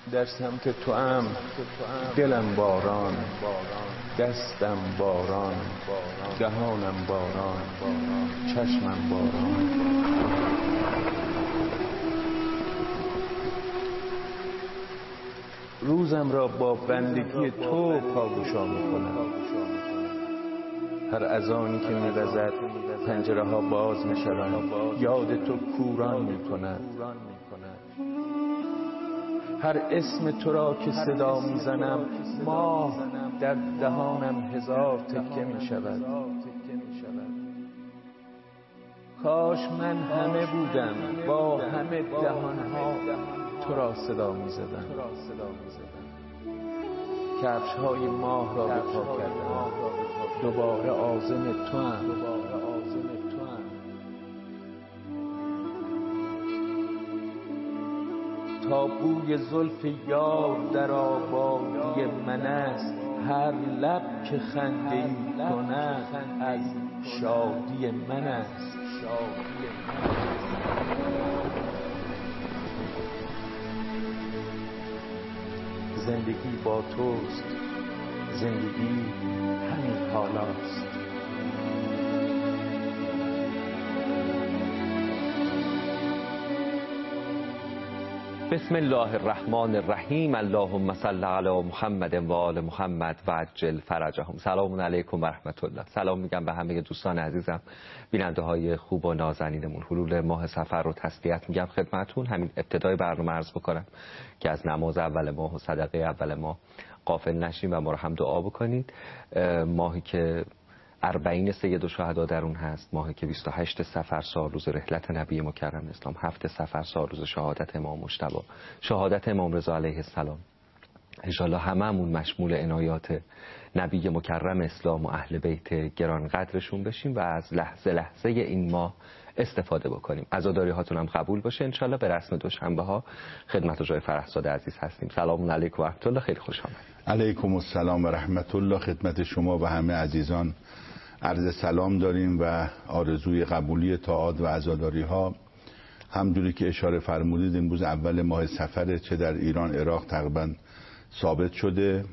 در سمت تو ام دلم باران، دستم باران، دهانم باران، چشمم باران. روزم را با بندگی تو پاگوشا میکنم. هر اذانی که می‌وزد پنجره ها باز میشوند، یاد تو کوران میکند. هر اسم تو را که صدا میزنم، ماه در دهانم هزار تکه میشود. کاش من همه بودم با همه دهانها تو را صدا میزدم. کفش های ماه را به پا کردم، دوباره عازم تو ام. تا بوی زلف یار در آبادی من است، هر لب که خنده ای کند از شادی من است. زندگی با توست، زندگی همین حالاست. بسم الله الرحمن الرحیم. اللهم صل علی محمد و آل محمد و عجل فرجهم. سلام علیکم و رحمت الله. سلام میگم به همه دوستان عزیزم، بیننده های خوب و نازنینمون. حلول ماه صفر رو تسلیت میگم خدمتون. همین ابتدای برنامه عرض بکنم که از نماز اول ماه و صدقه اول ماه غافل نشیم و ما رو هم دعا بکنید. ماهی که 40 سید الشهدا در اون هست، ماهی که 28 صفر سال روز رحلت نبی مکرم اسلام، 7 صفر سال روز شهادت امام مجتبی، شهادت امام رضا علیه السلام. انشالله هممون مشمول عنایات نبی مکرم اسلام و اهل بیت گران قدرشون بشیم و از لحظه لحظه این ماه استفاده بکنیم. عزاداری هاتون هم قبول باشه انشالله. به رسم دوشنبه ها خدمت جای فرحزاده عزیز هستیم. سلام علیکم و رحمت الله. خیلی خوش آمدید. علیکم السلام و رحمت الله. خدمت شما و همه عزیزان عرض سلام داریم و آرزوی قبولی طاعات و عزاداری ها. همونجوری که اشاره فرمودید امروز اول ماه صفر، چه در ایران عراق تقریبا ثابت شده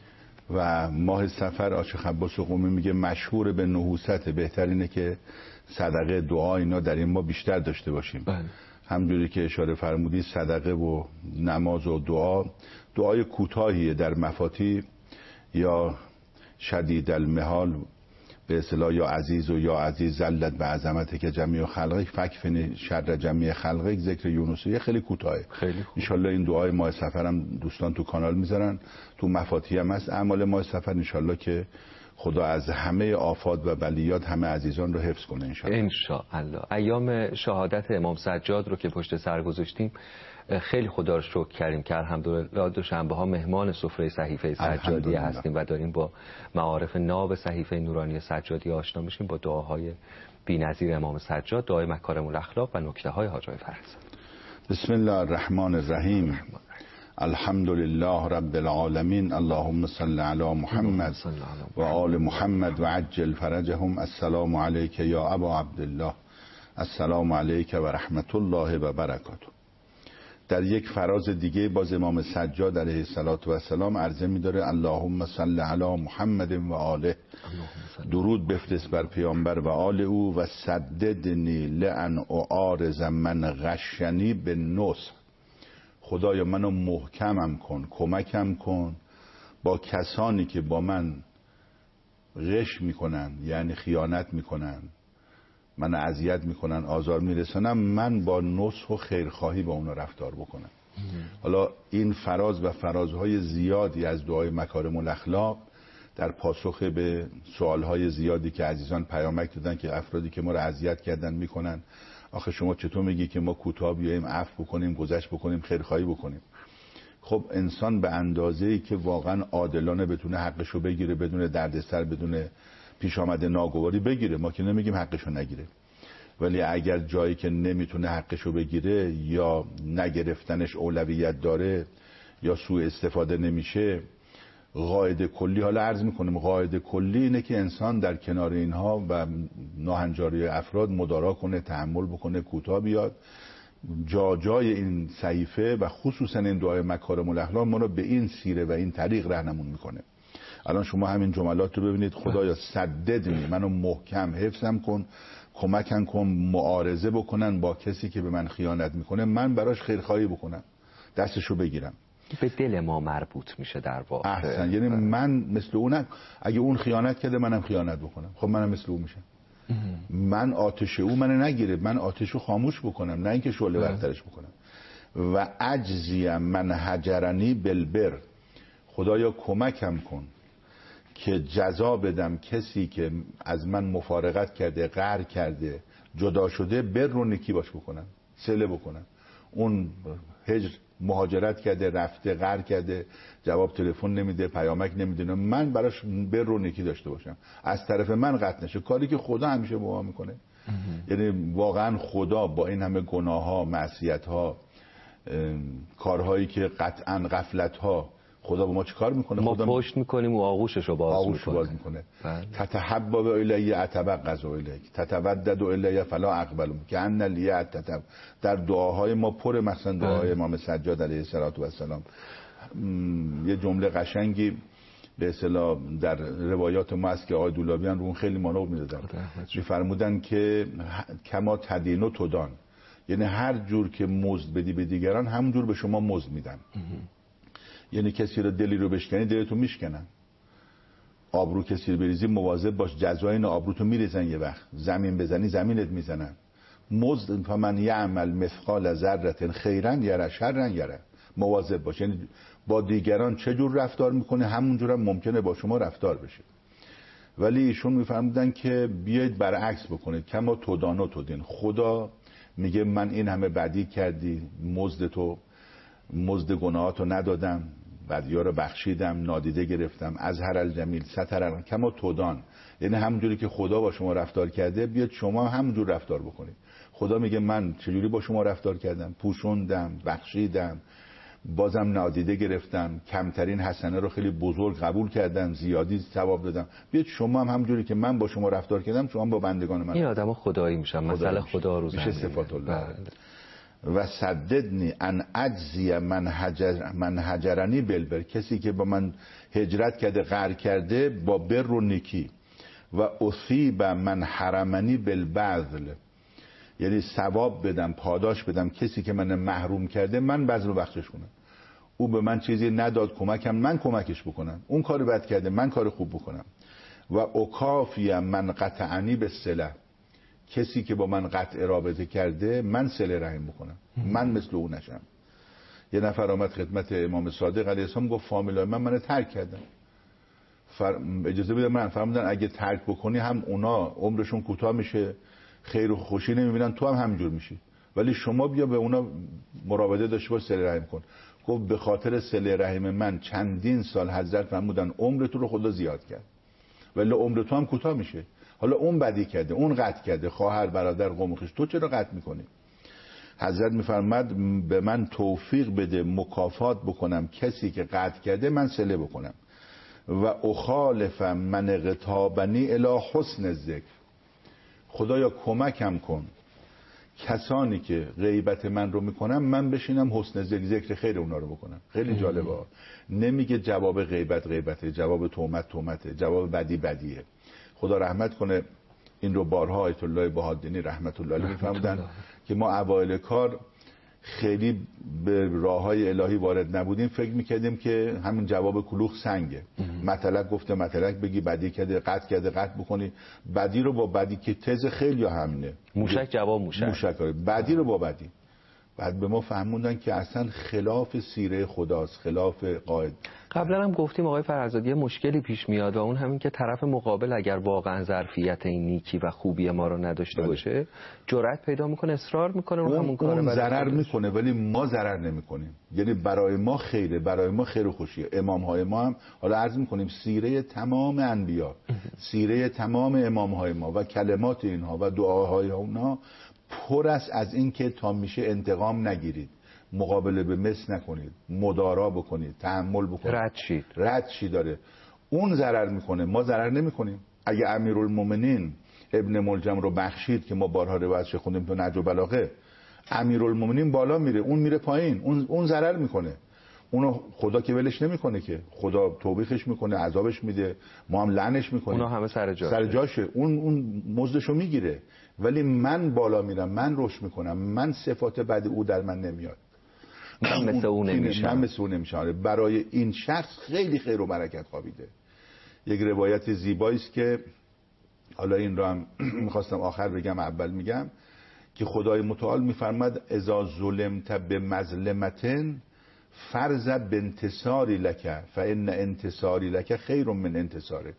و ماه صفر آشق عباس قمی میگه مشهور به نحوست، بهترینه که صدقه دعا اینا در این ماه بیشتر داشته باشیم. همونجوری که اشاره فرمودید صدقه و نماز و دعای کوتاهیه در مفاتی یا شدید المحال به اصطلاح یا عزیز و یا عزیز زلت به عظمته که جمیع خلقه فکفن شر جمیع خلقه، ذکر یونسیه خیلی کوتاهه. خیلی خوب. انشالله این دعای ماه صفر هم دوستان تو کانال میذارن، تو مفاتیح هم هست اعمال ماه صفر. انشالله که خدا از همه آفات و بلیات همه عزیزان رو حفظ کنه انشالله. انشالله. ایام شهادت امام سجاد رو که پشت سر گذاشتیم خیلی خدا رو شکر کردیم که الحمدلله دوشنبه ها مهمان سفره صحیفه سجادی هستیم و داریم با معارف ناب صحیفه نورانی سجادی آشنا میشیم با دعاهای بی‌نظیر امام سجاد، دعای مکارم الاخلاق و نکته های حاج آقای فرحزاده. بسم الله الرحمن الرحیم. الحمد لله رب العالمین. اللهم صل علی محمد و آل محمد و عجل فرجهم. السلام علیک یا ابا عبدالله. السلام علیک و رحمت الله و برکاته. در یک فراز دیگه باز امام سجاد علیه السلام عرضه می‌داره اللهم صل علی محمد و آله. درود بفرست بر پیامبر و آل او و سددنی لأن اعارض من غشنی بالنصح. خدایا منو محکمم کن، کمکم کن با کسانی که با من غش میکنن، یعنی خیانت میکنن، من اذیت میکنن، آزار میرسونم، من با نصح و خیرخواهی با اونا رفتار بکنم. حالا این فراز و فرازهای زیادی از دعای مکارم الاخلاق در پاسخ به سوالهای زیادی که عزیزان پیامک دادن که افرادی که ما رو اذیت کردن میکنن، آخه شما چطور میگی که ما کوتاه بیاییم عفو بکنیم، گذشت بکنیم، خیرخواهی بکنیم؟ خب انسان به اندازه‌ای که واقعا عادلانه بتونه حقشو بگیره، بدون دردسر، بدون پیش آمده ناگواری بگیره، ما که نمیگیم حقشو نگیره، ولی اگر جایی که نمیتونه حقشو بگیره یا نگرفتنش اولویت داره یا سوء استفاده نمیشه، قاعده کلی، حالا عرض میکنم قاعده کلی اینه که انسان در کنار اینها و ناهنجاری افراد مدارا کنه، تحمل بکنه، کوتاه بیاد، جای این صحیفه و خصوصا این دعای مکارم الاخلاق ما رو به این سیره و این طریق راهنمون میکنه. الان شما همین جملات رو ببینید: خدایا سددنی، منو محکم حفظم کن، کمکم کن معارضه بکنن با کسی که به من خیانت میکنه، من براش خیرخواهی بکنم، دستشو بگیرم. به دل ما مربوط میشه در واقع. احسن. یعنی من مثل اونم، اگه اون خیانت کرده منم خیانت بکنم، خب منم مثل اون میشم. من آتش او منو نگیره، من آتشو خاموش بکنم، نه اینکه شعله برترش بکنم. و اجزی من هجرنی بالبر، خدایا کمکم کن که جزا بدم کسی که از من مفارقت کرده، قهر کرده، جدا شده، بر رو نکی باش بکنم، صله بکنم. اون هجر مهاجرت کرده، رفته، قهر کرده، جواب تلفن نمیده، پیامک نمیده، من براش بر رو نکی داشته باشم، از طرف من قطع نشه. کاری که خدا همیشه با ما میکنه. یعنی واقعا خدا با این همه گناه ها، معصیت ها، کارهایی که قطعا غفلت ها، خدا با ما چه کار میکنه؟ ما خدا پشت میکنیم و آغوششو باز میکنه. تتحبب الی اتبغض الیک، تتودد الی فلا اقبل که ان لی اتتب. در دعاهای ما پر، مثلا دعای امام سجاد علیه السلام یه جمله قشنگی به اصطلاح در روایات ما هست که آقای دولابیان رو اون خیلی مانور میدادن، میفرمودن که کما تدین و تدان، یعنی هر جور که مزد بدی به دیگران همون جور به شما مزد میدن. یعنی کسی رو دلی رو بشکنی دلتو میشکنن، آبرو کسی رو بریزی مواظب باش، جزای این آبروتو میریزن، یه وقت زمین بزنی زمینت میزنن. مزد فمن یعمل مثقال ذره خیرا یره شرا یره، مواظب باش. یعنی با دیگران چه جور رفتار میکنه همونجور هم ممکنه با شما رفتار بشه. ولی ایشون میفهمیدن که بیاید برعکس بکنید، کما تدانو تدین. خدا میگه من این همه بدی کردی، مزد گناهاتو ندادم، بدی‌ها رو بخشیدم، نادیده گرفتم، از هر الجمیل ستر کما تدان. یعنی همونجوری که خدا با شما رفتار کرده بیاد شما همونجور رفتار بکنید. خدا میگه من چجوری با شما رفتار کردم؟ پوشوندم، بخشیدم، بازم نادیده گرفتم، کمترین حسنه رو خیلی بزرگ قبول کردم، زیادی ثواب دادم. بیاد شما هم همونجوری که من با شما رفتار کردم شما با بندگان من. این آدم‌ها خدایی میشن، مثلا خدا رو میشه صفات الله. و سددنی ان اجزی من هجرنی بالبر، کسی که با من هجرت کرده، قهر کرده، با بر و نکی. و اصیب من حرمنی بالبذل، یعنی ثواب بدم، پاداش بدم کسی که من محروم کرده، من بذل و بخشش کنم. او به من چیزی نداد کمکم، من کمکش بکنم. اون کار بد کرده، من کار خوب بکنم. و اکافی من قطعنی بالصله، کسی که با من قطع رابطه کرده من صله رحم بکنم، من مثل او نشم. یه نفر آمد خدمت امام صادق علیه السلام گفت فامیلای من ترک کردن، اجازه بده من. فرمودن اگه ترک بکنی هم اونا عمرشون کوتاه میشه، خیر و خوشی نمیبینن، تو هم همینجور میشی، ولی شما بیا به اونا مراوده داشته باش، صله رحم کن. گفت به خاطر صله رحم من چندین سال حضرت فرمودن عمر تو رو خدا زیاد کرد، ولی عمر تو هم کوتاه میشه. حالا اون بدی کرده، اون قطع کرده، خواهر برادر قوم و خویش، تو چرا قطع میکنی؟ حضرت میفرماد به من توفیق بده مکافات بکنم کسی که قطع کرده، من صله بکنم. و اخالف من اغتابنی الی حسن الذکر، خدایا کمکم کن کسانی که غیبت من رو میکنم من بشینم حسن ذکر خیر اونا رو بکنم. خیلی جالبه، نمیگه جواب غیبت غیبته، جواب تهمت تهمته، جواب بدی بدیه. خدا رحمت کنه، این رو بارها آیت الله بهادینی رحمت الله علیه میفهمدن که ما اوایل کار خیلی به راههای الهی وارد نبودیم، فکر میکردیم که همین جواب کلوخ سنگه، مطلق گفته مطلق بگی، بدی کرده قطع کرده قطع بکنی، بدی رو با بدی که تز خیلی همینه، موشک جواب موشک، بدی رو با بدی. بعد به ما فهموندن که اصلا خلاف سیره خداست، خلاف قاعده. قبلا هم گفتیم آقای فرزادی مشکلی پیش میاد و اون همین که طرف مقابل اگر واقعا ظرفیت این نیکی و خوبی ما رو نداشته باشه، جرأت پیدا میکنه، اصرار میکنه رو همون کارو، اون ضرر میکنه ولی ما ضرر نمیکنیم. یعنی برای ما خیره، برای ما خیر و خوشیه. امام های ما هم، حالا عرض میکنیم سیره تمام انبیا، سیره تمام امام های ما و کلمات اینها و دعاهای اونها پر است از این که تا میشه انتقام نگیرید، مقابله به مس نکنید، مدارا بکنید، تحمل بکنید، رد شید داره. اون ضرر میکنه، ما ضرر نمیکنیم. اگه امیرالمومنین ابن ملجم رو بخشید که ما بارها روایتش خوندیم تو نهج البلاغه، امیرالمومنین بالا میره، اون میره پایین، اون ضرر میکنه. اونو خدا که ولش نمیکنه که، خدا توبیخش میکنه، عذابش میده، ما هم لعنش میکنیم. اونا همه سر جاشه. اون مزدشو میگیره. ولی من بالا میرم، من رشد میکنم، من صفات بد او در من نمیاد، من مثل اون نمیشم. برای این شخص خیلی خیر و برکت خوابیده. یک روایت زیبایی است که حالا این رو هم میخواستم آخر بگم، اول میگم که خدای متعال میفرماد اذا ظلمت بمظلمتن فرض بانتصاری لک فان انتصاری لک خیر من انتصارک.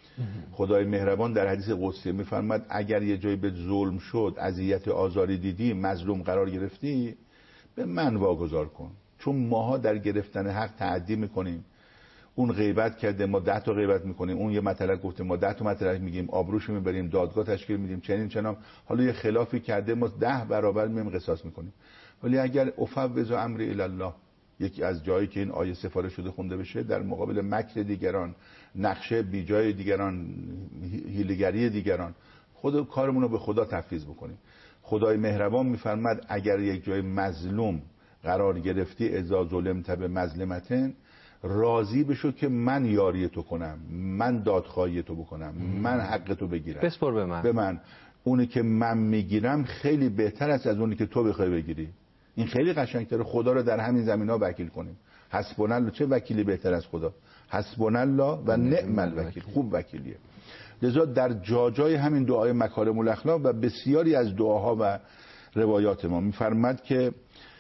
خدای مهربان در حدیث قدسی میفرماد اگر یه جایی به ظلم شد، اذیت آزاری دیدی، مظلوم قرار گرفتی، به من واگذار کن، چون ماها در گرفتن حق تعدی میکنیم. اون غیبت کرده، ما 10 تا غیبت میکنیم، اون یه مطلب گفته، ما 10 تا مطلب میگیم، آبروشو میبریم، دادگاه تشکیل میدیم، چنین حالا یه خلافی کرده، ما 10 برابر میایم قصاص میکنیم. ولی اگر افوض امری الی الله، یکی از جایی که این آیه سفارش شده خونده بشه، در مقابل مکر دیگران، نقشه بی جای دیگران، حیله‌گری دیگران، خود کارمون رو به خدا تفویض بکنیم. خدای مهربان میفرماد اگر یک جای مظلوم قرار گرفتی، اذا ظلمت بمظلمتن، راضی بشو که من یاری تو کنم، من دادخواهی تو بکنم، من حق تو بگیرم، بسپر به من. اونی که من میگیرم خیلی بهتر است از اونی که تو بخوای بگیری. این خیلی قشنگتره. خدا رو در همین زمینا وکیل کنیم. حسبنا الله، چه وکیلی بهتر از خدا؟ حسبنا الله و نعم الوکیل. خوب وکیلیه. لذا در جای همین دعای مکارم الاخلاق و بسیاری از دعاها و روایات ما میفرماد که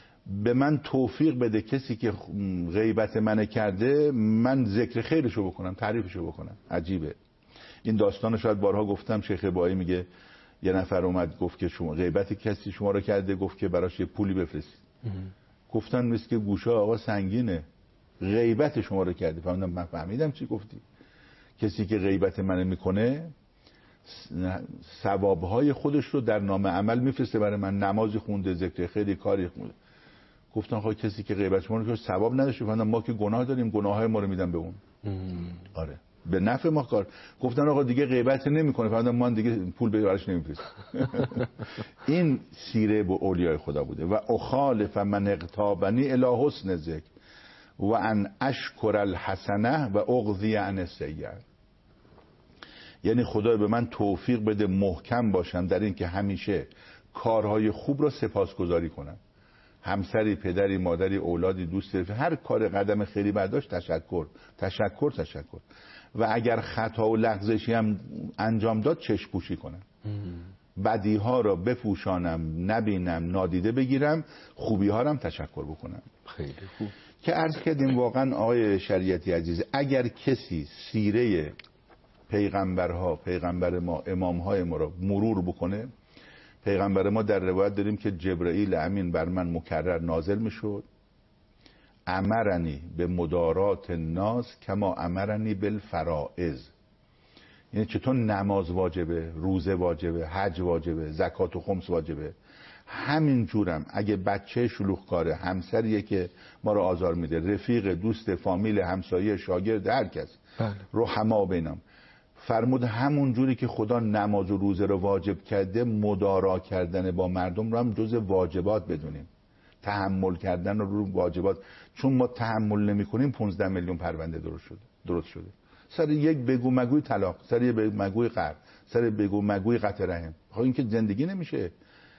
به من توفیق بده کسی که غیبت من کرده، من ذکر خیرشو بکنم، تعریفشو بکنم. عجیبه. این داستان شاید بارها گفتم. شیخ بایی میگه یه نفر اومد گفت که شما غیبت کسی شما رو کرده، گفت که براش یه پولی بفرستید. گفتن مثل که گوشه آقا سنگینه، غیبت شما رو کرده. من فهمیدم چی گفتی. کسی که غیبت من میکنه ثوابهای خودش رو در نامه عمل میفرسته برای من، نمازی خونده، ذکر خیری، کاری خونده. گفتن خب کسی که غیبت شما رو که ثواب نداشته، ما که گناه داریم، گناههای ما رو میدن به اون. آره، به نفع ما کار. گفتن آقا دیگه غیبت نمیکنه، فرضاً ما دیگه پول براش نمیفرستیم. این سیره با اولیای خدا بوده. و اخالف من اغتابنی الی حسن ذکر و ان اشکر الحسنه و اغضی عن السیئه. یعنی خدای به من توفیق بده محکم باشم در این که همیشه کارهای خوب رو سپاسگزاری کنم. همسری، پدری، مادری، اولادی، دوستی، هر کار قدم خیری برداشت تشکر. و اگر خطا و لغزشی هم انجام داد چشم پوشی کنم، بدی ها را بپوشانم، نبینم، نادیده بگیرم، خوبی ها را هم تشکر بکنم. خیلی خوب. که عرض کردیم واقعا آقای شریعتی عزیز، اگر کسی سیره پیغمبرها، پیغمبر ما، امامهای ما را مرور بکنه، پیغمبر ما در روایت داریم که جبرئیل امین بر من مکرر نازل میشد، امرنی به مدارات الناس کما امرنی بالفرائض. یعنی چطور نماز واجبه، روزه واجبه، حج واجبه، زکات و خمس واجبه، همین جورم اگه بچه شلوغکاره، همسریه که ما رو آزار میده، رفیق، دوست، فامیل، همسایه، شاگرد، هر کس، رحما بینم، فرمود همون جوری که خدا نماز و روزه رو واجب کرده، مدارا کردن با مردم رو هم جز واجبات بدونیم. تحمل کردن رو واجبات، چون ما تحمل نمی کنیم 15 میلیون پرونده درست شده. سر یک بگو مگوی طلاق، سر یک بگو مگوی قرض، سر بگو مگوی قطع رحم. خب این که زندگی نمیشه.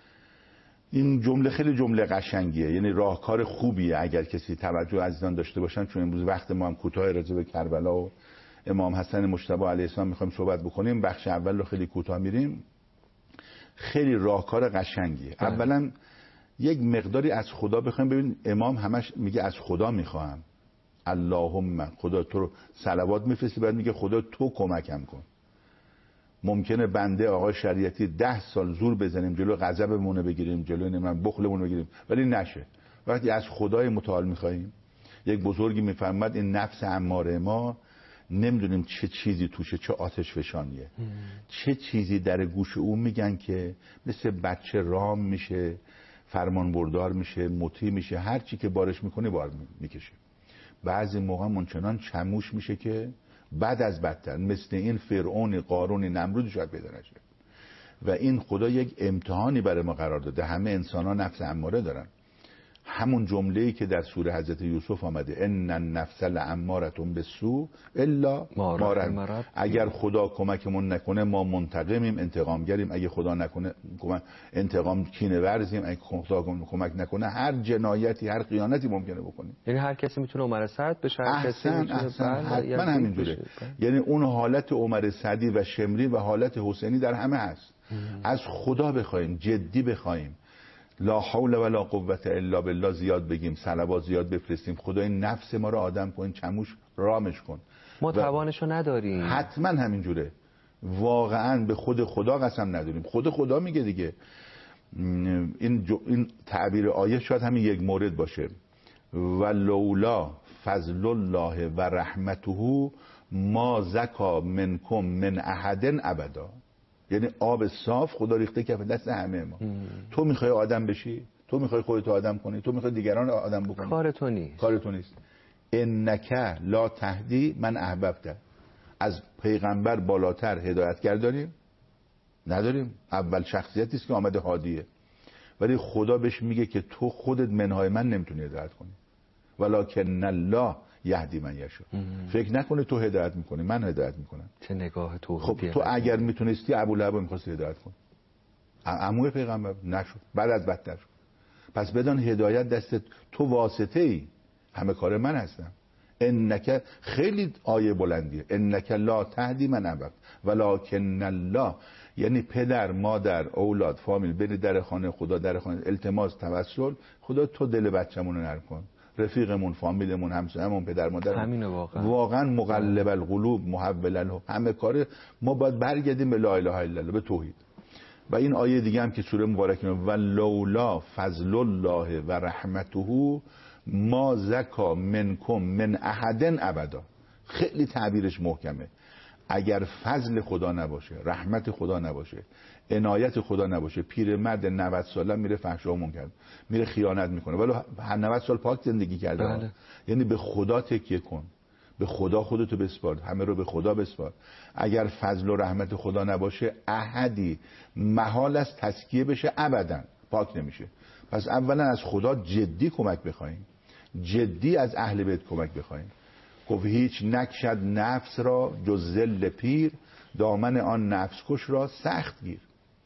این جمله خیلی جمله قشنگیه، یعنی راهکار خوبیه اگر کسی توجه عزیزان داشته باشن. چون امروز وقت ما هم کوتاه، راجع به کربلا و امام حسن مجتبی علیه السلام میخوایم صحبت بکنیم. بخش اول رو خیلی کوتاه میریم. خیلی راهکار قشنگیه. اولا یک مقداری از خدا بخوایم. ببین امام همش میگه از خدا میخواهم، اللهم، خدا تو رو صلوات میفرستی، بعد میگه خدا تو کمکم کن. ممکنه بنده آقای شریعتی 10 سال زور بزنیم جلو غضبمون رو بگیریم، جلو بخلمون رو بگیریم، ولی نشه. وقتی از خدای متعال میخوایم، یک بزرگی میفرماد این نفس اماره ما نمیدونیم چه چیزی توشه، چه آتش فشانیه، چه چیزی در گوش او میگن که مثل بچه رام میشه، فرمان بردار میشه، مطیع میشه، هر چی که بارش میکنه بار میکشه. بعضی موقع منچنان چموش میشه که بعد از بدتر، مثل این فرعون، قارون، نمرود شاید پیدا نشه. و این خدا یک امتحانی برای ما قرار داده. همه انسان ها نفس اماره دارن. همون جمله‌ای که در سوره حضرت یوسف آمده ان النفس لاماره بالسوء الا ما رحم. اگر خدا کمکمون نکنه ما منتقمیم، انتقامگریم. اگه خدا نکنه انتقام کینه ورزیم. اگه خدا کمک نکنه هر جنایتی، هر خیانتی ممکنه بکنیم. یعنی هر کسی میتونه عمر سعد بشه، هر کسی میتونه حتما همینجوره. یعنی اون حالت عمر سعدی و شمری و حالت حسینی در همه هست. از خدا بخوایم، جدی بخوایم، لا حول ولا قوت الا بالله زیاد بگیم، صلوات زیاد بفرستیم، خدای نفس ما رو آدم کن، چموش رامش کن. ما توانشو نداریم. حتما همینجوره. واقعا به خود خدا قسم نداریم. خود خدا میگه دیگه. این تعبیر آیه شاید همین یک مورد باشه. ولولا فضل الله و رحمته ما زکا منکم من احد ابدا. یعنی آب صاف خدا ریخته کف دست همه ما. تو میخوای آدم بشی، تو میخوای خودت آدم کنی، تو میخوای دیگران آدم بکنی، کار تو نیست. کار تو نیست. انک لا تهدی من احببت. از پیغمبر بالاتر هدایتگر داریم؟ نداریم. اول شخصیتی است که آمده هادیه، ولی خدا بهش میگه که تو خودت منهای من نمیتونی هدایت کنی. ولکن الله یهدی من یشاء. فکر نکنه تو هدایت میکنی، من هدایت میکنم. چه نگاه تو. خب تو اگر میتونستی ابولهب میخواستی هدایت کن، عموی پیغمبر نشد، بعد از بدتر شد. پس بدان هدایت دست تو، واسطه ای، همه کار من هستم. انک خیلی آیه بلندیه. انک لا تهدی من احببت ولکن الله. یعنی پدر، مادر، اولاد، فامیل، بری در خانه خدا، در خانه التماس، توسل، خدا تو دل بچه‌مون رو نرم کن، رفیقمون، فامیلمون، همسایه‌مون، پدر مادر. همینه واقعا مقلب القلوب محول القلوب. همه کار ما باید برگردیم به لا اله الا الله، به توحید. و این آیه دیگه هم که سوره مبارکه ولولا فضل الله و رحمته ما زکا منکم من احد ابدا. خیلی تعبیرش محکمه. اگر فضل خدا نباشه، رحمت خدا نباشه، عنایت خدا نباشه، پیرمرد 90 ساله میره فحشا و منکر، میره خیانت میکنه، ولی 90 سال پاک زندگی کرده. بله. یعنی به خدا تکیه کن، به خدا خودتو بسپار، همه رو به خدا بسپار. اگر فضل و رحمت خدا نباشه احدی محال است تزکیه بشه، ابدا پاک نمیشه. پس اولا از خدا جدی کمک بخوایم، جدی از اهل بیت کمک بخوایم. گفت هیچ نکشد نفس را جز ذل پیر، دامن آن نفس کش را سخت گیر.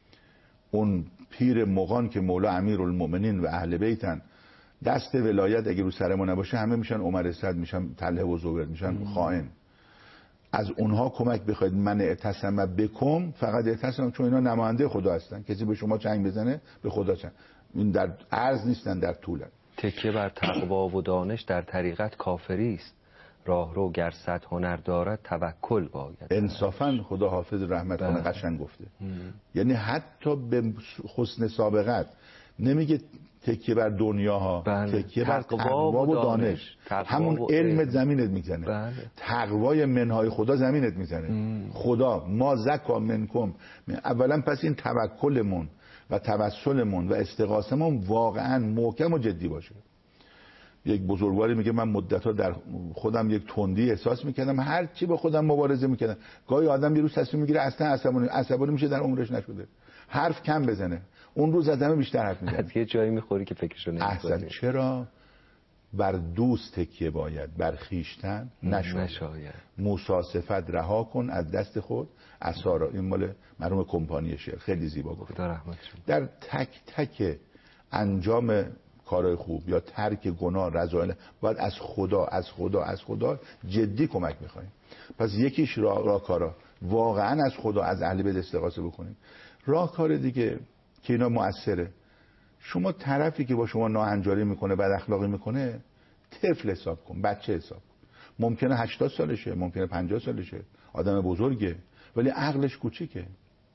اون پیر مغان که مولا امیرالمؤمنین و اهل بیتن، دست ولایت اگه رو سر ما نباشه همه میشن عمر صد، میشن طلحه و زبیر، میشن خائن. از اونها کمک بخواید. من اعتصم بکم، فقط اعتصم، چون اینا نماینده خدا هستن. کسی به شما چنگ بزنه به خدا چنگ. این در عرض نیستن، در طولن. تکیه بر تقوا و دانش در طریقت کافری است، راهرو گر صد هنر دارد توکل باید. انصافا خدا حافظ رحمت کنه قشنگ گفته. یعنی حتی به حسن سابقت نمیگه تکیه بر دنیاها، تکیه بر تقوا و دانش. همون علم زمینت میزنه، تقوای منهای خدا زمینت میزنه. خدا ما زکا منکم. اولا پس این توکلمون و توسلمون و استغاثمون واقعا محکم و جدی باشه. یک بزرگواری میگه من مدت‌ها در خودم یک تندی احساس میکردم، هر چی با خودم مبارزه میکردم. گاهی آدم یه روز تصمیم میگیره اصلا عصبانی میشه، در عمرش نشده، حرف کم بزنه، اون روز آدم بیشتر حرف میزنه. از یه جایی میخوری که فکرشو نمی‌کنی. چرا؟ بر دوست تکیه باید، بر خویشتن نشاید. موسی صفت رها کن از دست خود عصا را. این مال مرحوم کمپانی شعر، خیلی زیبا گفت. در تک تک انجام کارهای خوب یا ترک گناه، رذایل، باید از خدا جدی کمک میخوایم. پس یکیش راهکارا واقعا از خدا، از اهل بیت استغاثه بکنیم. راهکار دیگه که اینا مؤثره، شما طرفی که با شما ناهنجاری میکنه، بد اخلاقی میکنه، طفل حساب کن، بچه حساب کن. ممکنه 80 سالشه، ممکنه 50 سالشه، آدم بزرگه ولی عقلش کوچیکه.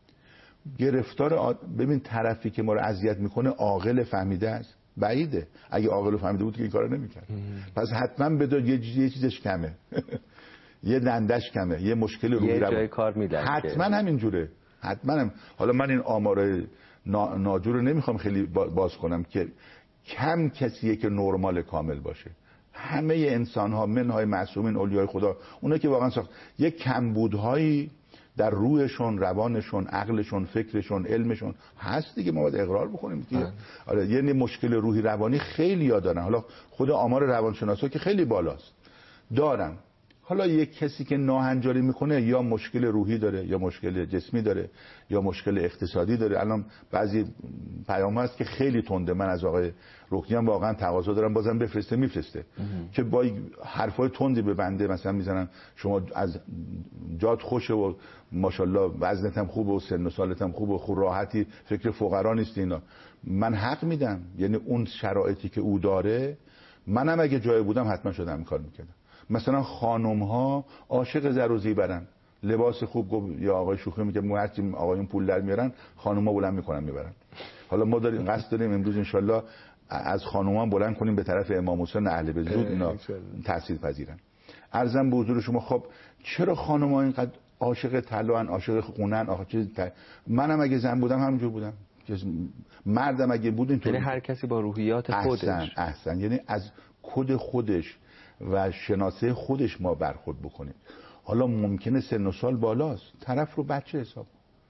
گرفتار ببین طرفی که ما رو اذیت میکنه عاقل فهمیده است؟ بعیده. اگه عاقل فهمیده بود که این کارو نمیکرد. پس حتما بدون یه چیزش کمه. یه دندش کمه، یه مشکلی رو یه جای کار میدن. حتما همینجوره. حتما حالا من این آمار ناجور رو نمیخوام خیلی باز کنم که کم کسیه که نرمال کامل باشه. همه انسان ها منهای معصومین اولیای خدا، اونا که واقعا یک کمبودهایی در روحشون، روانشون، عقلشون، فکرشون، علمشون هست دیگه. ما باید اقرار بکنیم دیگه. آره یعنی مشکل روحی روانی خیلی ها دارن. حالا خود آمار روانشناسا که خیلی بالاست دارن. حالا یک کسی که ناهنجاری میکنه یا مشکل روحی داره یا مشکل جسمی داره یا مشکل اقتصادی داره. الان بعضی پیام هست که خیلی تنده، من از آقای رکنی هم واقعا تقاضا دارم بازم بفرسته، میفرسته که با حرفای تندی به بنده مثلا میزنن شما از جات خوشه و ماشاءالله وزنت هم خوبه و سن و سالت هم خوبه و خود راحتی، فکر فقرا نیست اینا. من حق میدم، یعنی اون شرایطی که او داره منم اگه جای بودم حتما شدم این کار میکردم. مثلا خانم ها عاشق زر و زیورن، لباس خوب گفت یا آقای شوخی میگه ما هرچی آقایون پول در میارن خانم ها بلند میکنن میبرن. حالا ما داریم قصد داریم امروز انشالله از خانم ها بلند کنیم به طرف امام حسین اهل بیت، زود اینا تاثیر پذیرن. عرضم به حضور شما خب چرا خانم ها اینقدر عاشق طلان، عاشق خونن، منم اگه زن بودم همینجور بودم، مردم اگه بود اینطوری. یعنی هر کسی با روحیات خودش. احسن یعنی از کد خودش و شناسه خودش ما برخورد بکنیم. حالا ممکنه سن و سال بالاست، طرف رو بچه حساب،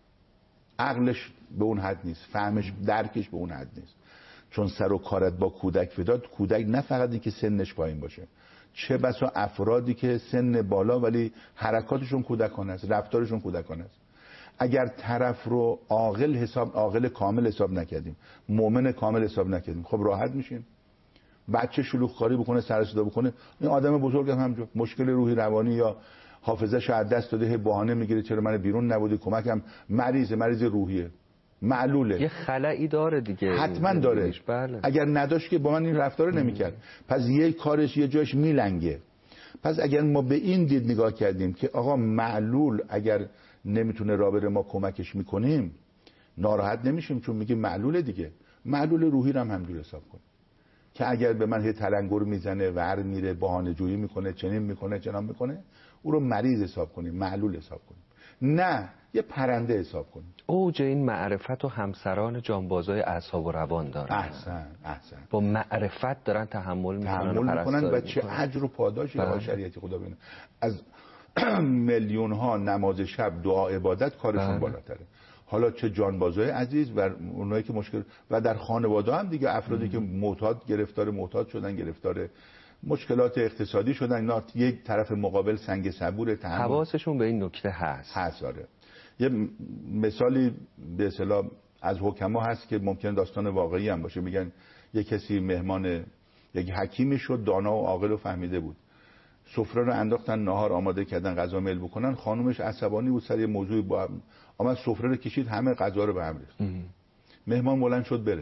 عقلش به اون حد نیست، فهمش درکش به اون حد نیست. چون سر و کارت با کودک فداد، کودک نه فقط این که سنش پایین باشه، چه بسا افرادی که سن بالا ولی حرکاتشون کودکانه است، رفتارشون کودکانه است. اگر طرف رو عاقل کامل حساب نکردیم، مؤمن کامل حساب نکردیم، خب راحت میشیم. بچه شلوغ کاری بکنه، سر صدا بکنه، این آدم بزرگ هم همینجور مشکل روحی روانی یا حافظه‌شو از دست داده، بهانه میگیره چرا من بیرون نبودی، کمکم، مریض روحیه، معلوله، یه خلایی داره دیگه، حتما داره. بله. اگر نداشت که با من این رفتار نمیکرد. پس یه کارش یه جایش میلنگه. پس اگر ما به این دید نگاه کردیم که آقا معلول اگر نمیتونه رابطه ما کمکش میکنیم ناراحت نمیشیم، چون میگه معلوله دیگه. معلول روحی رو هم همجور حساب کنیم که اگر به من یه تلنگر میزنه، ور میره، بهانه جویی میکنه، چنین میکنه، چنان میکنه، او رو مریض حساب کنیم، معلول حساب کنیم، نه یه پرنده حساب کنیم. اوج این معرفت و همسران جانبازای اعصاب و روان دارن. احسن با معرفت دارن تحمل میکنن و چه اجر و پاداشی آقای شریعتی خدا بینه. از میلیون ها نماز شب، دعا، عبادت کارشون بالاتره. حالا چه جانبازای عزیز و اونایی که مشکل و در خانواده هم دیگه افرادی که معتاد شدن، گرفتار مشکلات اقتصادی شدن، اینا یک طرف مقابل سنگ صبور تحمل، حواسشون به این نکته هست. آره. یه مثالی به اصطلاح از حکما هست که ممکن داستان واقعی هم باشه. میگن یک کسی مهمان یک حکیمی شد، دانا و عاقل و فهمیده بود، سفره رو انداختن، نهار آماده کردن، غذا میل بکنن، خانومش عصبانی بود سر یه موضوعی با آمد سفره رو کشید، همه غذا رو به هم ریخت. مهمان بلند شد بره،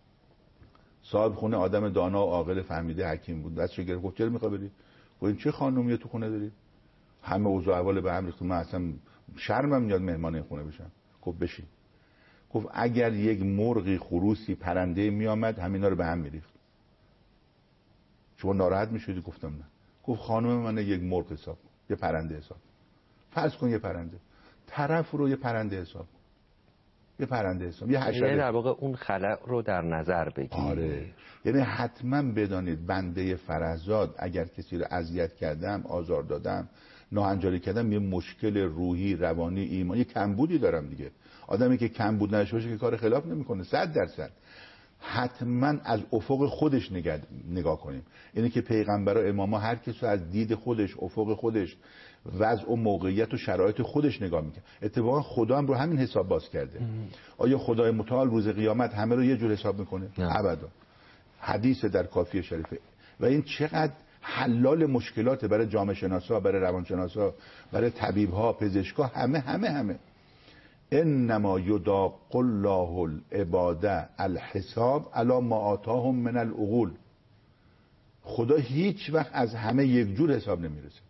صاحب خونه آدم دانا و عاقل فهمیده حکیم بود، دستش گرفت گفت چرا میخوای بری؟ گفت این چه خانومیه تو خونه داری؟ همه اوضاع احوال به هم ریخت، من اصلا شرمم میاد مهمان این خونه بشم. گفت بشین. گفت اگر یک مرغی، خروسی، پرنده میامد همینا رو به هم میریخت، شما ناراحت میشدی؟ گفتم نه. گفت خانم من یک مرغ حساب کن، یه پرنده حساب کن، فرض کن یه پرنده، طرف رو یه پرنده حساب کن، یه پرنده حساب، یه حشره. یعنی در واقع اون خلأ رو در نظر بگیرید. آره، یعنی حتما بدانید بنده فرزاد اگر کسی رو اذیت کردم، آزار دادم، ناهنجاری کردم، یه مشکل روحی، روانی، ایمانی، کمبودی دارم دیگه. آدمی که کمبود نداشته باشه که کار خلاف نمیکنه 100%. حتما از افق خودش نگاه کنیم. اینه که پیغمبرا، اماما، هر کسی از دید خودش، افق خودش، وضع و موقعیت و شرایط خودش نگاه میکنه. اتفاقا خدا هم رو همین حساب باز کرده. آیا خدای متعال روز قیامت همه رو یه جور حساب میکنه؟ ابدا. حدیث در کافی شریفه. و این چقدر حلال مشکلاته برای جامعه شناسا، برای روانشناسا، برای طبیب‌ها، پزشکا، همه. انما یداق الله العباد الحساب علی ما آتاهم من العقول. خدا هیچ وقت از همه یک جور حساب نمیرسه.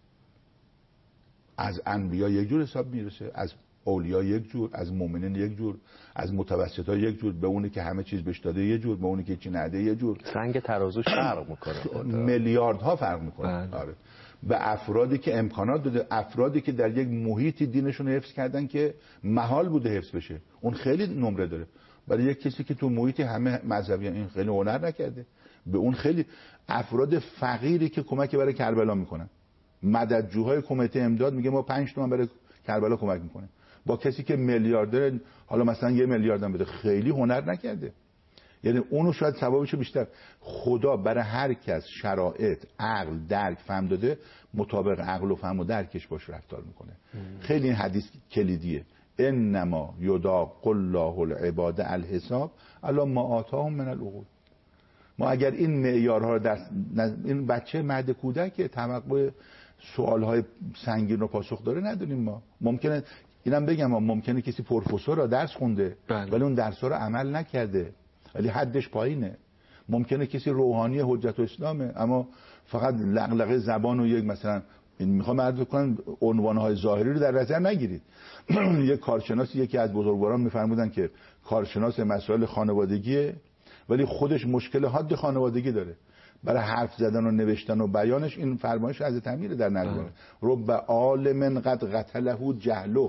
از انبیا یک جور حساب میرسه، از اولیا یک جور، از مؤمنین یک جور، از متوسطا یک جور، به اونی که همه چیز بهش داده یک جور، به اونی که چی نده یک جور. سنگ ترازوش فرق میکنه، میلیاردها فرق میکنه. آره. به افرادی که امکانات داده، افرادی که در یک محیطی دینشون رو حفظ کردن که محال بوده حفظ بشه، اون خیلی نمره داره. برای یک کسی که تو محیطی همه مذهبی این خیلی هنر نکرده، به اون خیلی. افراد فقیری که کمک برای کربلا میکنن، مددجوهای کمیته امداد میگه ما 5 تومن برای کربلا کمک میکنیم، با کسی که میلیاردر، حالا مثلا 1 میلیارد هم بده، خیلی هنر نکرده. یعنی اونو شاید ثوابشو بیشتر. خدا برای هر کس شرایط، عقل، درک، فهم داده، مطابق عقل و فهم و درکش باش رفتار میکنه. خیلی این حدیث کلیدیه. انما یداق الله العباد الحساب الا ما آتاهم من العقول. ما اگر این معیارها رو این بچه مهد کودک توقع سوالهای سنگین رو پاسخ داره ندونیم. ما ممکنه اینم بگم، ممکنه کسی پروفسور را درس خونده ولی اون درس‌ها رو عمل نکرده ولی حدش پایینه. ممکنه کسی روحانی حجت اسلامه اما فقط لغلغه زبان و یک مثلا میخوام عرض کنم عنوانهای ظاهری رو در نظر نگیرید. یک کارشناس، یکی از بزرگواران میفرمودن که کارشناس مسائل خانوادگیه ولی خودش مشکل حاد خانوادگی داره. برای حرف زدن و نوشتن و بیانش این فرمایش از تعمیر در نظر رب عالم قد قتله جهله.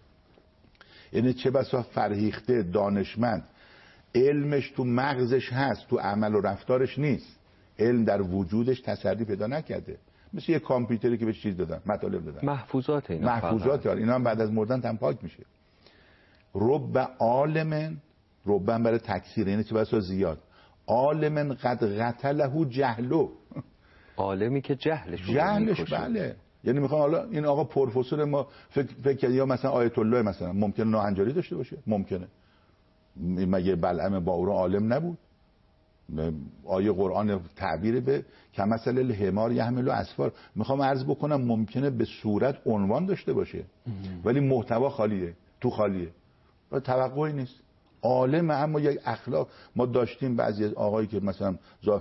یعنی چه بسا فرهیخته دانشمند علمش تو مغزش هست، تو عمل و رفتارش نیست. علم در وجودش تسری پیدا نکرده. مثل یه کامپیوتری که به چیز دادن، مطالب دادن، محفوظات اینا، محفوظات اینا هم بعد از مردن هم پاک میشه. رب عالم، ربن برای تکثیر، یعنی چه بسا زیاد. عالم قد قتله جهله، عالمی که جهلش بله. یعنی میخوام حالا این آقا پروفسور ما فکر یا مثلا آیت الله مثلا ممکنه ناهنجاری داشته باشه، ممکنه. مگه بلعم باور عالم نبود؟ آیه قرآن تعبیر به کمثل الحمار یحمل اسفار. میخوام عرض بکنم ممکنه به صورت عنوان داشته باشه ولی محتوا خالیه، تو خالیه و توقعی نیست. عالم اما یک اخلاق. ما داشتیم بعضی از آقایی که مثلا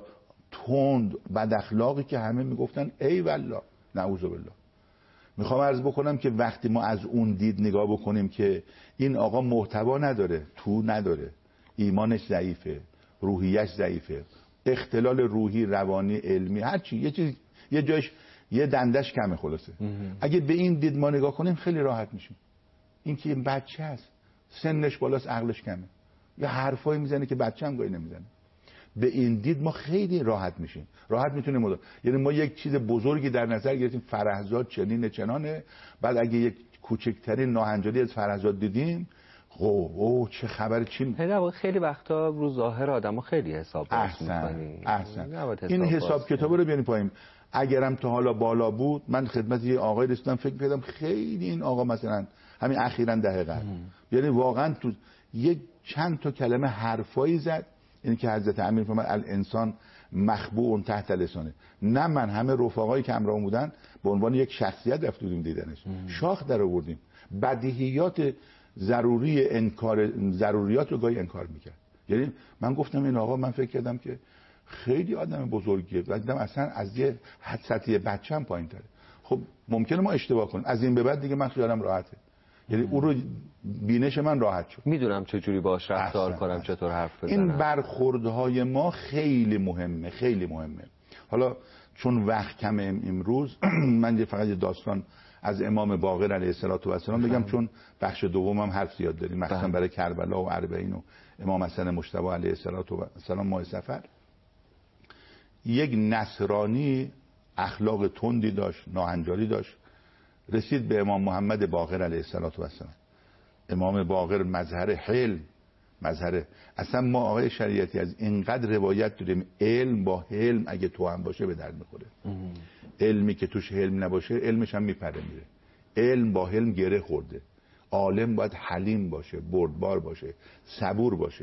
تند بد اخلاقی که همه میگفتن ای والله نعوذ بالله. میخوام عرض بکنم که وقتی ما از اون دید نگاه بکنیم که این آقا محتوا نداره، تو نداره، ایمانش ضعیفه، روحیش ضعیفه، اختلال روحی، روانی، علمی، هر چی، یه چیز یه جایش یه دندش کمه خلاصه. اگه به این دید ما نگاه کنیم خیلی راحت میشیم. این که این بچه است، سنش بالاست، عقلش کمه، یه حرفایی میزنه که بچه هم گاهی نمیزنه. به این دید ما خیلی راحت میشیم، راحت میتونیم یعنی ما یک چیز بزرگی در نظر گرفتیم، فرهزاد چنین چنانه، بعد اگه یک کوچکترین ناهنجاری از فرهزاد دیدیم اوه چه خبر، چی خیلی وقتا رو ظاهر آدمو خیلی حساب می‌کنیم. احسن. این حساب کتاب رو بیاریم پایین. اگرم تا حالا بالا بود، من خدمت یه آقای رسیدم فکر کردم خیلی این آقا مثلا همین اخیراً دقیقاً یعنی واقعا تو یک چند تا کلمه حرفایی زد، این که حضرت امیر فرمود الانسان مخبوء تحت لسانه. نه من همه رفقایی که همراهم بودن به عنوان یک شخصیت رفته بودیم دیدنش، شاخ در آوردیم، بدیهیات ضروری ضروریات رو گاهی انکار میکرد. یعنی من گفتم این آقا، من فکر کردم که خیلی آدم بزرگیه و دیدم اصلا از یه حد سطحی بچه‌م پایین‌تره. خب ممکنه ما اشتباه کنیم، از این به بعد دیگه من خیالم راحته، یعنی اون رو بینش من راحت شد، میدونم چجوری باهاش رفتار کنم، چطور حرف بزنم. این برخوردهای ما خیلی مهمه، خیلی مهمه. حالا چون وقت کمه امروز من فقط یه داستان از امام باقر علیه السلام بگم، چون بخش دومم حرف زیاد داریم، مثلا برای کربلا و اربعین و امام حسن مجتبی علیه السلام ماه سفر. یک نصرانی اخلاق تندی داشت، ناهنجاری داشت، رسید به امام محمد باقر علیه السلام. امام باقر مظهر حلم، اصلا ما آقای شریعتی از اینقدر روایت داریم علم با حلم اگه تو هم باشه به درد میخوره. علمی که توش حلم نباشه علمش هم میپره میره. علم با حلم گره خورده. عالم باید حلیم باشه، بردبار باشه، صبور باشه.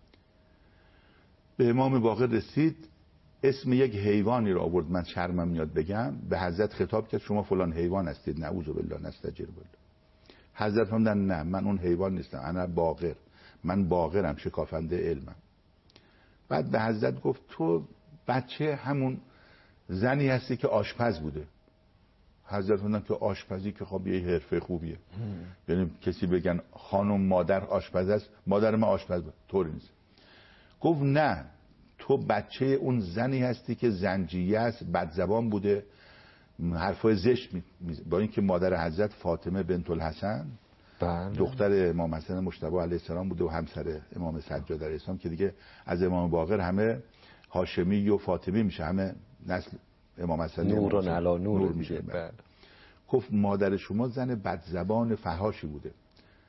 به امام باقر رسید، اسم یک حیوانی رو آورد، من شرمم میاد بگم، به حضرت خطاب کرد شما فلان حیوان هستید، نعوذ بالله نستجیر بالله. حضرت فرمودن نه من اون حیوان نیستم، انا باقر، من باقرم، شکافنده علمم. بعد به حضرت گفت تو بچه همون زنی هستی که آشپز بوده. حضرت فرمودن که آشپزی که خب یه حرفه خوبیه، یعنی کسی بگن خانم مادر آشپز است، مادر من آشپز بود، طوری نیست. گفت نه تو بچه اون زنی هستی که زنجیه است، بدزبان بوده، حرفای زشت با اینکه مادر حضرت فاطمه بنت الحسن دختر امام حسن مجتبی علیه السلام بوده و همسر امام سجاد علیه السلام، که دیگه از امام باقر همه هاشمی و فاطمی میشه، همه نسل امام حسن نورون علی نور میشه. گفت مادر شما زن بدزبان فحاشی بوده.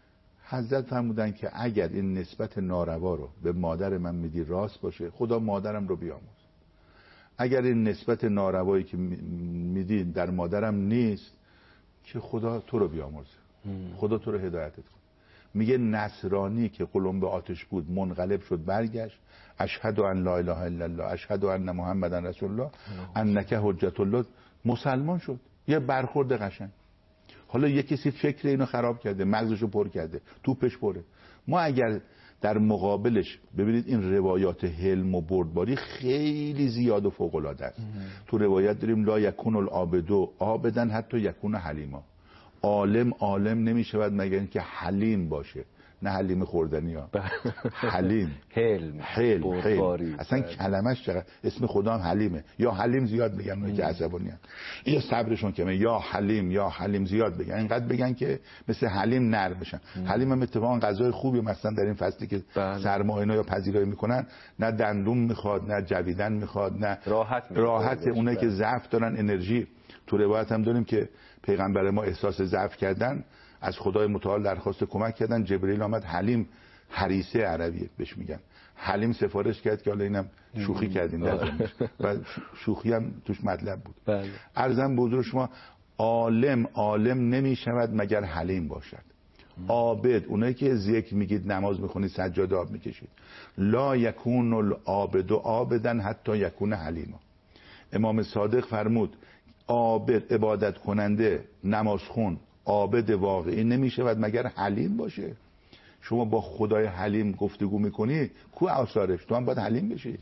حضرت فرمودن که اگر این نسبت ناروا رو به مادر من میدی راست باشه، خدا مادرم رو بیامرز. اگر این نسبت ناروایی که میدی در مادرم نیست، که خدا تو رو بیامرزه، خدا تو رو هدایتت کنه. میگه نصرانی که قلم به آتش بود منقلب شد برگشت، اشهد ان لا اله الا الله اشهد ان محمدا رسول الله انک حجت الله، مسلمان شد. یه برخورد قشنگ. حالا یه کسی فکر اینو خراب کرده، مغزشو پر کرده، توپش پره. ما اگر در مقابلش ببینید این روایات حلم و بردباری خیلی زیاد و فوق العاده است. تو روایت داریم لا یکون العابد عابدا حتی یکون حلیما. عالم نمیشود مگر اینکه حلیم باشه، نه حلیم خوردنی ها. حلیم، حلم اصلا کلمش چقدر، اسم خدا هم حلیمه. یا حلیم زیاد بگن اونایی که عصبانی هستن، یا صبرشون کمه، یا حلیم زیاد بگن، اینقدر بگن که مثل حلیم نر بشن. حلیم هم اتفاقا غذای خوبی مثلا در این فصلی که سرما اینا یا پذیرایی میکنن، نه دندون میخواد، نه جویدن میخواد، نه راحت اونایی که ضعف دارن، انرژی. تو روایت هم داریم که پیغمبر ما احساس ضعف کردن، از خدای متعال درخواست کمک کردن، جبرئیل آمد، حلیم، حریصه عربیه بهش میگن، حلیم سفارش کرد که حالا اینم شوخی کردیم در و شوخی هم توش مطلب بود. عرضم به حضور شما، عالم نمیشود مگر حلیم باشد. عابد، اونایی که ذکر میگید، نماز میخونید، سجاده آب میکشید، لا یکون العابد عابدا حتی یکون حلیما. امام صادق فرمود عابد، عبادت کننده، نمازخون، عابد واقعی نمیشود مگر حلیم باشه. شما با خدای حلیم گفتگو میکنی، کو آثارش؟ تو هم باید حلیم بشی.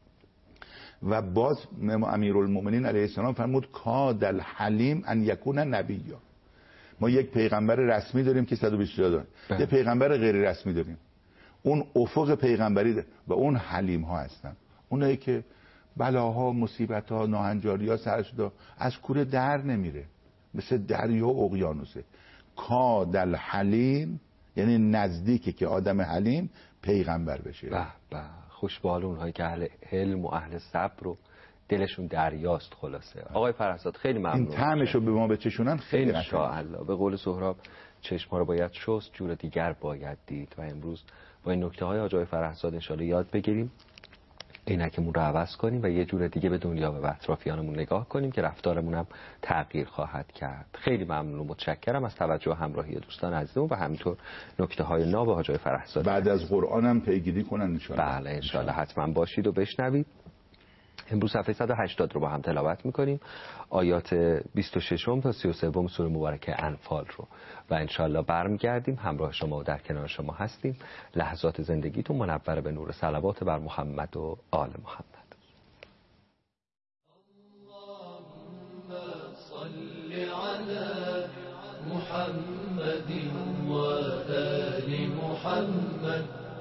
و باز امیرالمؤمنین علیه السلام فرمود کاد الحلیم ان یکون نبیا. ما یک پیغمبر رسمی داریم که 124 داریم، یه پیغمبر غیر رسمی داریم. اون افق پیغمبری ده. و اون حلیم ها هستن، اونایی که بلاها، مصیبتها، ناهنجاری‌ها سرش دا از کوره در نمیره، مثل دریا و اقیانوسه. کاد الحلیم یعنی نزدیکی که آدم حلیم پیغمبر بشه. به خوش به حال اونهایی که اهل حلم و اهل صبر و دلشون دریاست. خلاصه آقای فرهزاد خیلی ممنون. این طعمشو به ما بچشونن خیلی ان شاء الله. به قول سهراب چشما رو باید شست، جور دیگر باید دید. و امروز با این نکته‌های آقای فرهزاد ان شاء الله یاد بگیریم، عینکمون رو عوض کنیم و یه جور دیگه به دنیا و به اطرافیانمون نگاه کنیم که رفتارمون هم تغییر خواهد کرد. خیلی ممنون و متشکرم از توجه و همراهی دوستان عزیزمون و همینطور نکته‌های ناب حاجی فرهزاد. بعد از قرآنم پیگیری کنن ان شاء الله. بله ان شاء الله حتما باشید و بشنوید. امروز صفحه 180 رو با هم تلاوت می‌کنیم، آیات 26 تا 33 سوره مبارکه انفال رو، و انشالله برمیگردیم همراه شما و در کنار شما هستیم. لحظات زندگیتون منور به نور صلوات بر محمد و آل محمد. اللهم صل علی محمد و آل محمد.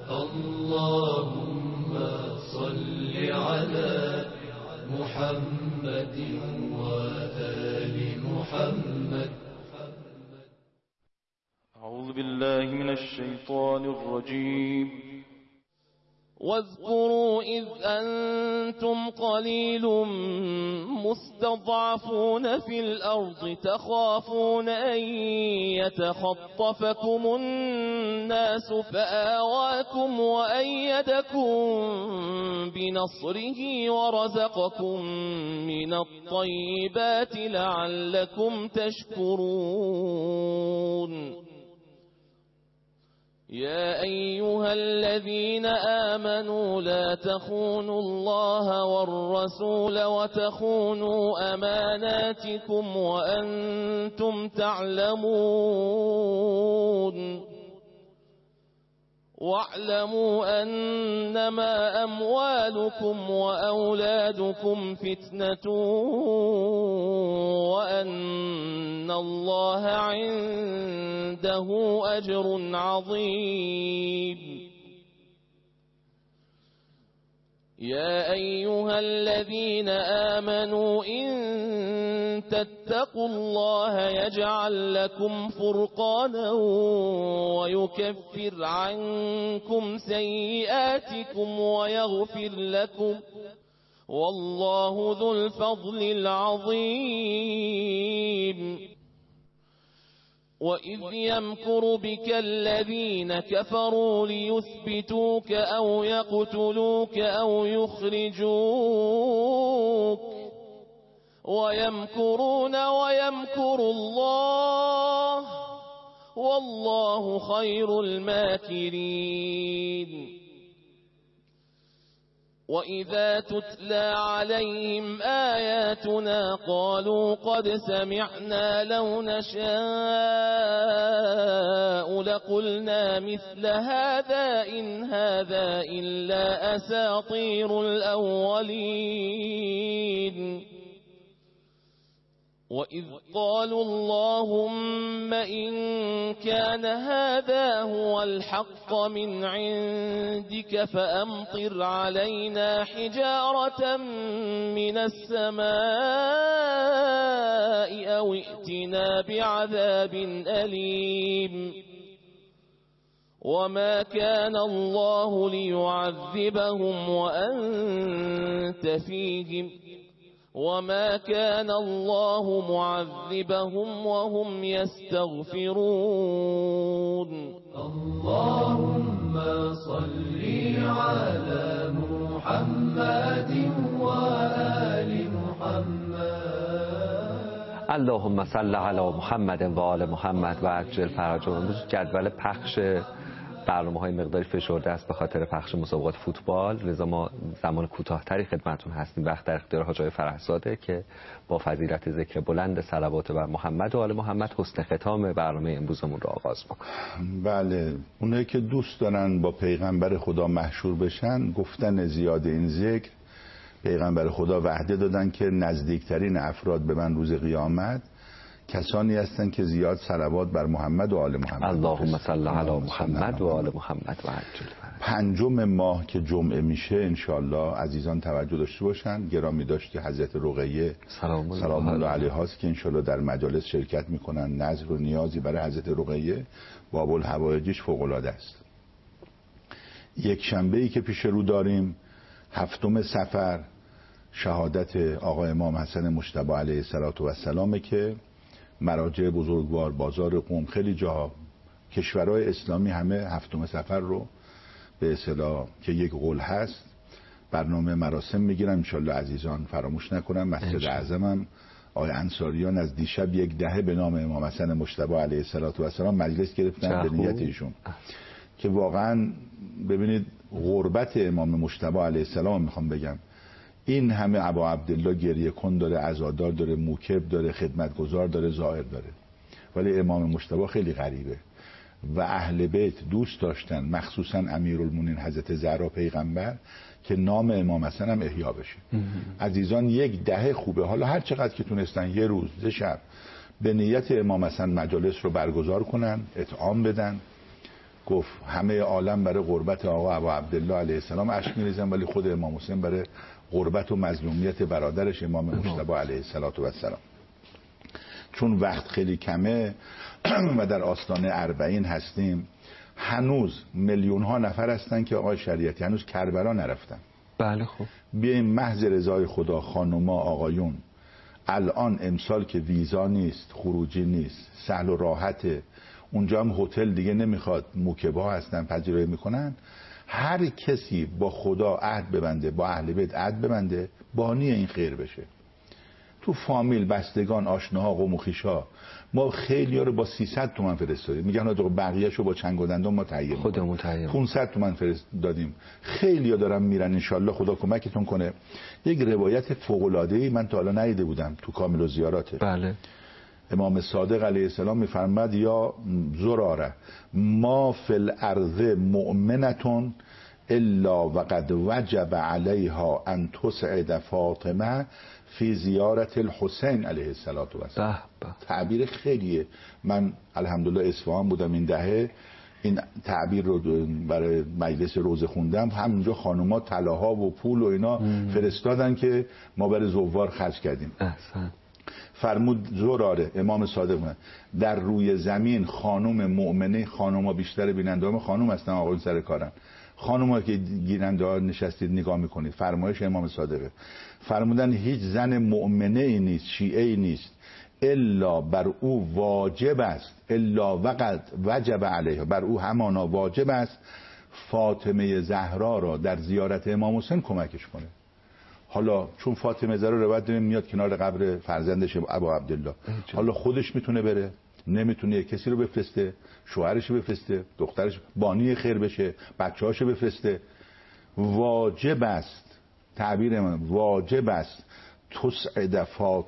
اللهم صل علی محمد و آل محمد. أعوذ بالله من الشيطان الرجيم. واذكروا إذ أنتم قليل مستضعفون في الأرض تخافون أن يتخطفكم الناس فآواكم وأيدكم بنصره ورزقكم من الطيبات لعلكم تشكرون. يا أيها الذين آمنوا لا تخونوا الله والرسول وتخونوا أماناتكم وأنتم تعلمون. واعلموا أنما أموالكم وأولادكم فتنة وأن الله عنده أجر عظيم. يا أيها الذين آمنوا إن تتقوا الله يجعل لكم فرقانا ويكفر عنكم سيئاتكم ويغفر لكم والله ذو الفضل العظيم. وَإِذْ يَمْكُرُ بِكَ الَّذِينَ كَفَرُوا لِيُثْبِتُوكَ أَوْ يَقْتُلُوكَ أَوْ يُخْرِجُوكَ وَيَمْكُرُونَ وَيَمْكُرُ اللَّهُ وَاللَّهُ خَيْرُ الْمَاكِرِينَ وَإِذَا تُتْلَى عَلَيْهِمْ آيَاتُنَا قَالُوا قَدْ سَمِعْنَا لَوْ نَشَاءُ لَقُلْنَا مِثْلَ هَذَا إِنْ هَذَا إِلَّا أَسَاطِيرُ الْأَوَّلِينَ وَإِذْ قَالُوا اللَّهُمَّ إِنْ كَانَ هَذَا هُوَ الْحَقَّ مِنْ عِنْدِكَ فَأَمْطِرْ عَلَيْنَا حِجَارَةً مِنَ السَّمَاءِ أَوْ ائْتِنَا بِعَذَابٍ أَلِيمٍ وَمَا كَانَ اللَّهُ لِيُعَذِّبَهُمْ وَأَنْتَ فِيهِمْ وَمَا كَانَ اللَّهُ مُعَذِّبَهُمْ وَهُمْ يَسْتَغْفِرُونَ اللهم صل على محمد وآل محمد. اللهم صل علی محمد و آل محمد و عجل فرجهم. امروز جدول پخش برنامه‌های مقداری فشرده است به خاطر پخش مسابقات فوتبال، لذا ما زمان کوتاه‌تری خدمتتون هستیم. وقت در اختیار حاج آقای فرحزاده که با فضیلت ذکر بلند صلوات بر محمد و آل محمد حسن ختام برنامه امروزمون رو آغاز بکنیم. بله، اونایی که دوست دارن با پیغمبر خدا محشور بشن، گفتن زیاد این ذکر، پیغمبر خدا وعده دادن که نزدیکترین افراد به من روز قیامت کسانی هستند که زیاد صلوات بر محمد و آل محمد. اللهم صل علی محمد و آل محمد و عجل. 5 ماه که جمعه میشه انشالله عزیزان توجه داشته باشن. گرامی داشتی حضرت رقیه سلام الله علیها است که انشالله در مجالس شرکت میکنن. نظر و نیازی برای حضرت رقیه باب الحوائجش فوق العاده است. یک شنبه ای که پیش رو داریم 7 صفر شهادت آقا امام حسن مجتبی علیه السلام که مراجع بزرگوار، بازار قم، خیلی جاها کشورهای اسلامی همه 7 صفر رو به اصطلاح که یک قول هست برنامه مراسم میگیرن. انشالله عزیزان فراموش نکنن. مسجد اعظم هم آقای انصاریان از دیشب 1 دهه به نام امام حسن مجتبی علیه السلام مجلس گرفتن به نیت ایشون که واقعا ببینید غربت امام مجتبی علیه السلام میخوام بگم. این همه ابا عبدالله گریه کن داره، عزادار داره، موکب داره، خدمتگزار داره، زائر داره، ولی امام مجتبی خیلی غریبه و اهل بیت دوست داشتن، مخصوصا امیرالمومنین حضرت زهرا پیغمبر، که نام امام حسن هم احیا بشه. عزیزان 1 دهه خوبه، حالا هر چقدر که تونستن یه روز یه شب به نیت امام حسن مجالس رو برگزار کنن، اطعام بدن. گفت همه عالم برای غربت آقا ابا عبدالله علیه السلام اشک میریزن، ولی خود امام حسین برای غربت و مظلومیت برادرش امام مجتبی علیه السلام. چون وقت خیلی کمه و در آستانه 40 هستیم، هنوز میلیون ها نفر هستن که آقای شریعتی هنوز کربلا نرفتن. بله خب بیایم محض رضای خدا خانوما آقایون، الان امسال که ویزا نیست، خروجی نیست، سهل و راحته، اونجا هم هتل دیگه نمیخواد، موکبه ها هستن پذیرایی میکنن، هر کسی با خدا عهد ببنده، با اهل بیت عهد ببنده، بانی این خیر بشه. تو فامیل، بستگان، آشناها، قوم و خویشا، ما خیلی ها رو با 300 تومن فرستادیم، میگن بقیه‌شو با چنگ و دندون ما تهیه خودمون تهیه 500 تومن فرستادیم. خیلی ها دارن میرن، انشالله خدا کمکتون کنه. یک روایت فوق العاده من تا حالا ندیده بودم تو کامل و زیاراته. بله. امام صادق علیه السلام میفرماد یا زراره ما فی الارض مؤمنتون الا وقد وجب علیها ان تسعد فاطمه فی زیارت الحسین علیه السلام. تعبیر خیلیه. من الحمدلله اصفهان بودم این دهه، این تعبیر رو برای مجلس روزه خوندم. همونجا خانوما طلاها و پول و اینا فرستادن که ما برای زوار خرج کردیم. فرمود زراره امام صادق در روی زمین خانم مؤمنه، خانوما بیشتر بیننده هم خانوم هستن، آقایون سر کارن، خانوما که گیرنده ها نشستید نگاه میکنید، فرمایش امام صادقه. فرمودن هیچ زن مؤمنه ای نیست، شیعه ای نیست الا بر او واجب است، الا وقد وجب علیه، بر او همانا واجب است فاطمه زهرا را در زیارت امام حسین کمکش کنه. حالا چون فاطمه زهرا روایت داریم میاد کنار قبر فرزندش ابا عبدالله، حالا خودش میتونه بره، نمیتونه کسی رو بفرسته، شوهرش رو بفرسته، دخترش بانی خیر بشه، بچه‌هاشو بفرسته. واجب است، تعبیر من واجب است تسعد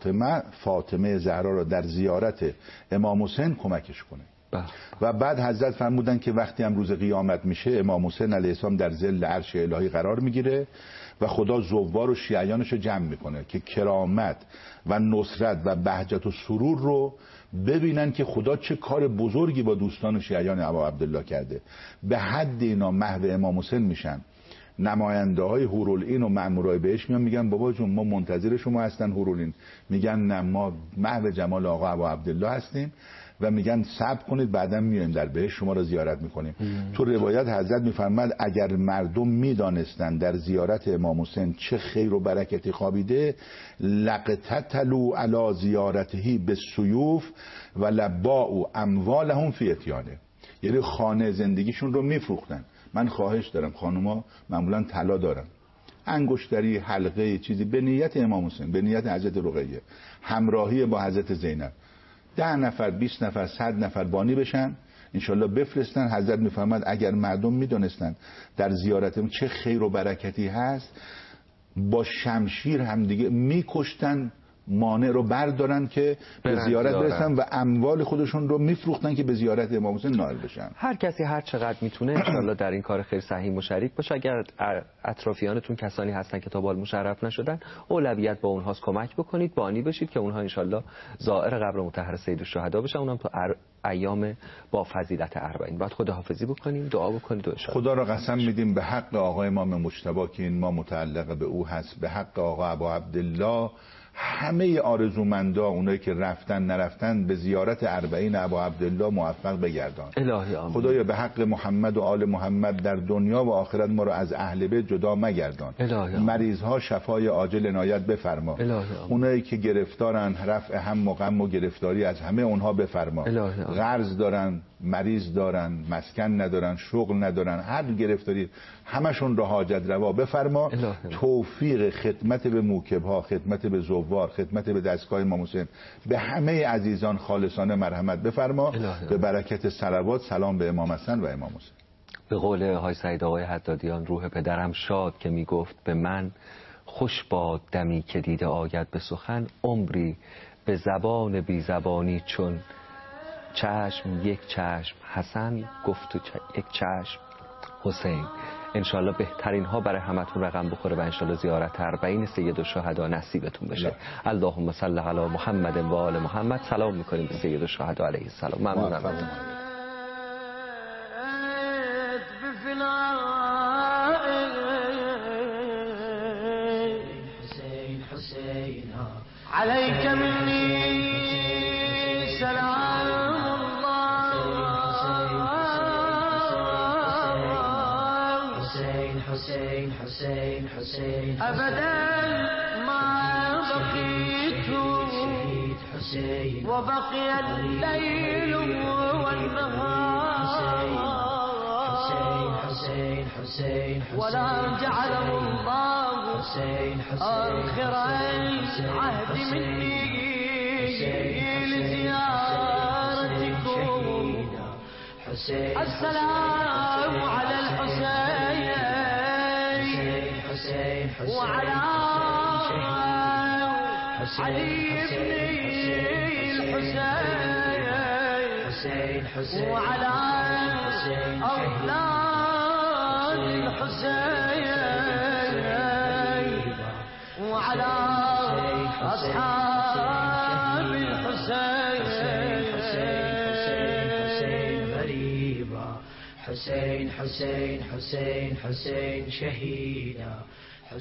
فاطمه زهرا را در زیارت امام حسین کمکش کنه. و بعد حضرت فرمودن که وقتی هم روز قیامت میشه امام حسین علیه السلام در ظل عرش الهی قرار میگیره و خدا زوار و شیعیانش رو جمع میکنه که کرامت و نصرت و بهجت و سرور رو ببینن که خدا چه کار بزرگی با دوستان و شیعیان ابا عبدالله کرده. به حد اینا محو امام حسین میشن. نماینده های حورالعین و مأمورای بهش میان میگن بابا جون ما منتظر شما هستن حورالعین، میگن نه ما محو جمال آقا ابا عبدالله هستیم و میگن صبر کنید بعداً میایم در بهش شما را زیارت میکنیم. تو روایت حضرت میفرماد اگر مردم میدانستند در زیارت امام حسین چه خیر و برکتی خوابیده لقتتلوا علی زیارته بالسیوف و لباء اموالهم فی اتیانه، یعنی خانه زندگیشون رو میفروختن. من خواهش دارم خانوما معمولا طلا دارن، انگشتری، حلقه، چیزی به نیت امام حسین، به نیت حضرت رقیه، همراهی با حضرت زینب، 10 نفر 20 نفر 100 نفر بانی بشن انشالله بفرستن. حضرت میفرماد اگر مردم میدونستن در زیارت چه خیر و برکتی هست با شمشیر هم دیگه میکشتن مانع رو بردارن که به زیارت برسن و اموال خودشون رو میفروختن که به زیارت امام حسین نائل بشن. هر کسی هر چقدر میتونه انشالله در این کار خیر سهیم و شریک باشه. اگر اطرافیانتون کسانی هستن که تا بال مشرف نشدن اولویت با اونهاست، کمک بکنید، بانی بشید که اونها انشالله زائر قبر مطهر سید الشهدا بشن، اونم تو ایام با فضیلت اربعین. بعد خداحافظی بکنیم، دعا بکنید و خدا را قسم میدیم به حق آقا امام مجتبی که این ما متعلق به او هست، به حق آقا ابا عبدالله، همه آرزومندا اونایی که رفتن نرفتن به زیارت اربعین ابا عبدالله موفق بگردان. الهی آمین. خدایا به حق محمد و آل محمد در دنیا و آخرت ما رو از اهل بیت جدا مگردان. مریض ها شفای عاجل عنایت بفرما. اونایی که گرفتارن رفع هم و غم و گرفتاری از همه اونها بفرما. قرض دارن، مریض دارن، مسکن ندارن، شغل ندارن، هر گرفتاری همشون رو حاجت روا بفرما. توفیق خدمت به موکبها، خدمت به زوار، خدمت به دستگاه امام حسین به همه عزیزان خالصانه مرحمت بفرما. به برکت صلوات سلام به امام حسن و امام حسین. به قول های سید آقای حدادیان روح پدرم شاد که میگفت به من خوش باد دمی که دیده آید به سخن، عمری به زبان بی زبانی چون چشم یک چشم حسن گفت و یک چشم حسین. انشالله بهترین ها برای همتون رقم بخوره و انشالله زیارت اربعین سید الشهدا نصیبتون بشه. اللهم صل علی محمد و آل محمد. سلام میکنیم به سید الشهدا علیه السلام. ممنونم. عليك مني سلام حسين حسين حسين أبدا ما بقيت شهيد حسين وبقي الليل والنهار حسين حسين حسين ولا جعله الله آخر عهد مني لزيارتكم. السلام على الحسين وعلى علي بن الحسين وعلى أولاد الحسين وعلى أصحاب الحسين غريبا. حسين حسين حسين حسين شهيدا.